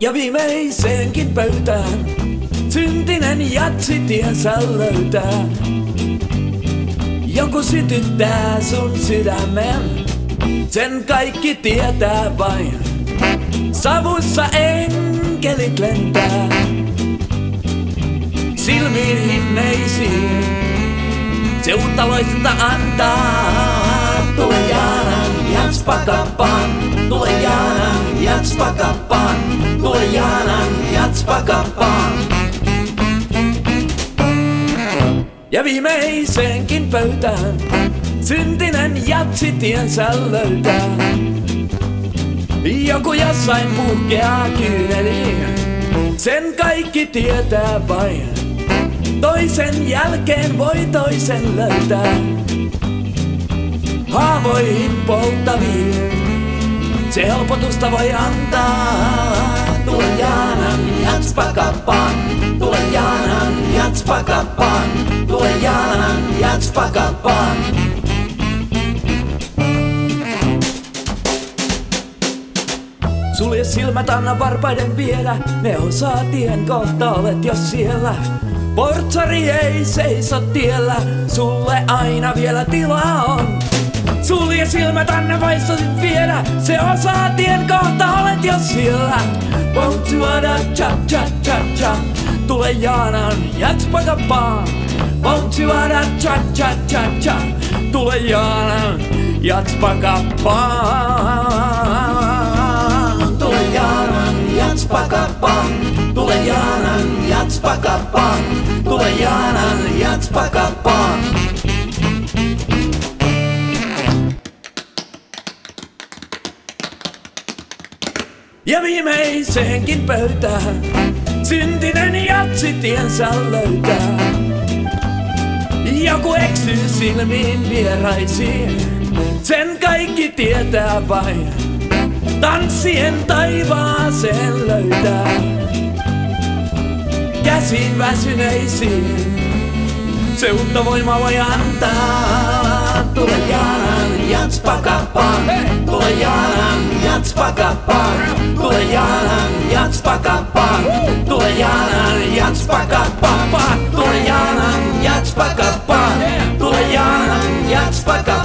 Ja viimeiseenkin pöytään syntinen jatsi tiensä löytää. Joku sytyttää sun sydämen, sen kaikki tietää vain. Savussa enkelit lentää, silmiin hinneisiin se uutta loistetta antaa. Tule Jaanan jatspakappaan, tule Jaanan jatspakappaan, tule Jaanan jatspakappaan. Ja viimeiseenkin pöytään syntinen jatsi tiensä löytää. Joku jossain puhkeaa kyyneliin, sen kaikki tietää vain. Toisen jälkeen voi toisen löytää. Haavoihin polttaviin se helpotusta voi antaa. Tule Jaanan jatspakappaan, tule Jaanan jatspakappaan, tule Jaanan jatspakappaan. Sulje silmät, anna varpaiden viedä, ne osaa tien, kohta olet jo siellä. Portsari ei seiso tiellä, sulle aina vielä tilaa on. Sulje silmät, anna vaistosit viedä, se osaa tien, kohta olet jo siellä. Won't you wanna cha cha cha cha, tule Jaanan jatspakappaan. Won't you wanna cha cha cha cha, tule Jaanan jatspakappaan. Tule Jaanan jatspakappaan, tule Jaanan jatspakappaan, tule Jaanan jatspakappaan. Ja viimeiseenkin pöytään syntinen jatsi tiensä löytää. Joku eksyy silmiin vieraisiin, sen kaikki tietää vain. Tanssien taivaaseen löytää. Käsiin väsyneisiin se uutta voimaa voi antaa. Tule Jaanan jatspakappaan, tule Jaanan jatspakappaan, tule Jaanan jatspakappaan, tule Jaanan jatspakappaan, tule Jaanan jatspakappaan, tule Jaanan jatspakappaan.